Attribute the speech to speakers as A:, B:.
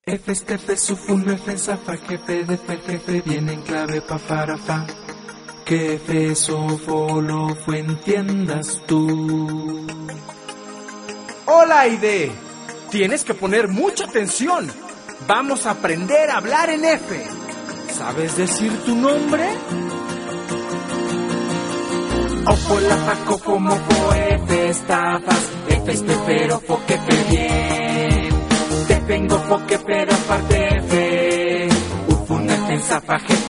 A: F, estefe, sufun, F, zafa, jefe, defe, jefe, viene en clave, pa, para, fa. Que F, sofo, lo, fue, entiendas tú.
B: Hola, Aide. Tienes que poner mucha atención. Vamos a aprender a hablar en F. ¿Sabes decir tu nombre?
A: Ofo, la, fa, cofo, mofo, F, estafas, F, estefero, fo, que fe, bien. Te vengo, fo, que pero aparte F. Ufun, F, zafa, jefe,